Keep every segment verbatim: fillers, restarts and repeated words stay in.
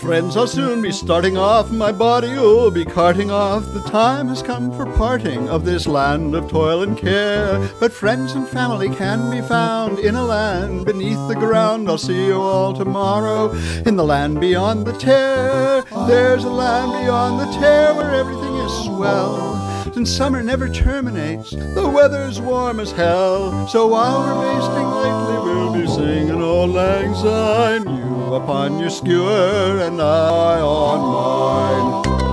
friends, I'll soon be starting off. My body will be carting off. The time has come for parting of this land of toil and care. But friends and family can be found in a land beneath the ground. I'll see you all tomorrow in the land beyond the tear. There's a land beyond the tear where everything is swell, and summer never terminates, the weather's warm as hell. So while we're basting lightly, we'll be singing Auld Lang Syne. You upon your skewer and I on mine.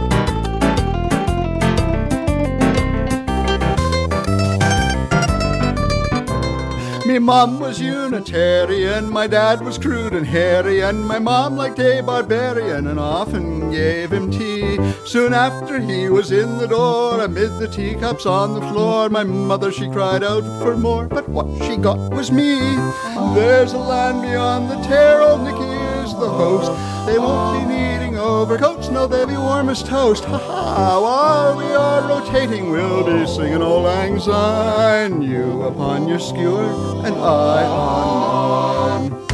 Me mom was Unitarian, my dad was crude and hairy, and my mom liked a barbarian and often gave him tea. Soon after he was in the door, amid the teacups on the floor, my mother, she cried out for more, but what she got was me. There's a land beyond the tear, old Nicky is the host. They won't be needing overcoats, no, they'll be warm as toast. Ha ha, while we are rotating, we'll be singing Auld Lang Syne. You upon your skewer and I on mine.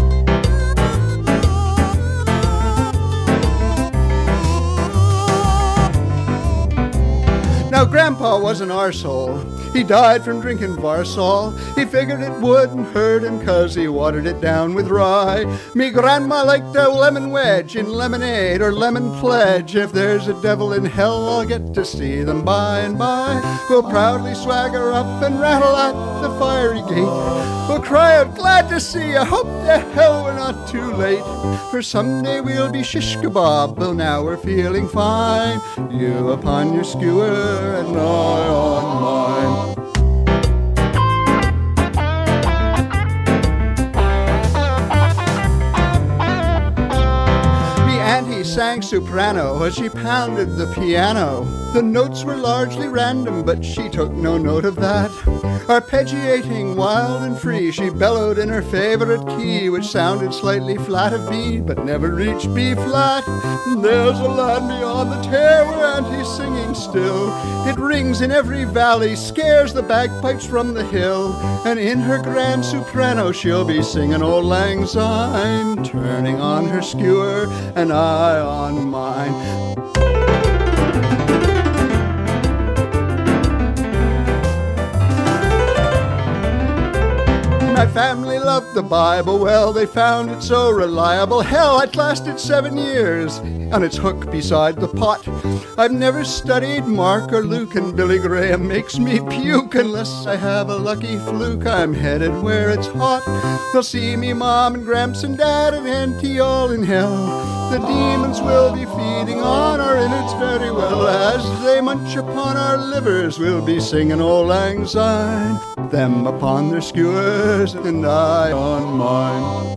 Now Grandpa was an arsehole. He died from drinking Varsol. He figured it wouldn't hurt him 'cause he watered it down with rye. Me grandma liked a lemon wedge in lemonade or lemon pledge. If there's a devil in hell, I'll get to see them by and by. We'll proudly swagger up and rattle at the fiery gate. We'll cry out, glad to see you, hope to hell we're not too late. For someday we'll be shish kebab, but now we're feeling fine. You upon your skewer and I on mine. Sang soprano as she pounded the piano. The notes were largely random, but she took no note of that. Arpeggiating wild and free, she bellowed in her favorite key, which sounded slightly flat of B, but never reached B flat. There's a land beyond the tear where Auntie's singing still. It rings in every valley, scares the bagpipes from the hill, and in her grand soprano she'll be singing Auld Lang Syne, turning on her skewer and I on mine. My family loved the Bible, well, they found it so reliable. Hell, it lasted seven years on its hook beside the pot. I've never studied Mark or Luke, and Billy Graham makes me puke. Unless I have a lucky fluke, I'm headed where it's hot. They'll see me Mom and Gramps and Dad and Auntie all in hell. The demons will be feeding on our innards very well. As they munch upon our livers, we'll be singing Auld Lang Syne. Them upon their skewers and I on mine.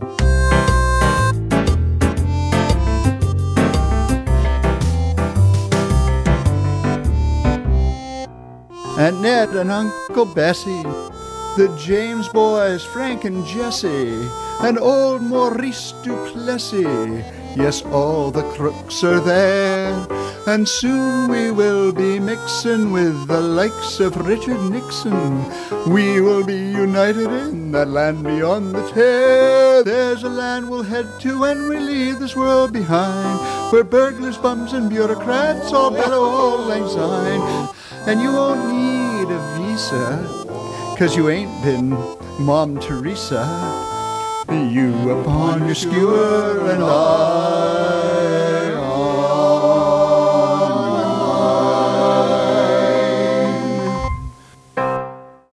Aunt Ned and Uncle Bessie, the James boys, Frank and Jesse, and old Maurice Duplessis. Yes, all the crooks are there, and soon we will be mixing with the likes of Richard Nixon. We will be united in that land beyond the tear. There's a land we'll head to when we leave this world behind, where burglars, bums, and bureaucrats all bellow Auld Lang Syne. And you won't need a visa, 'cause you ain't been Mom Teresa. You upon your skewer and I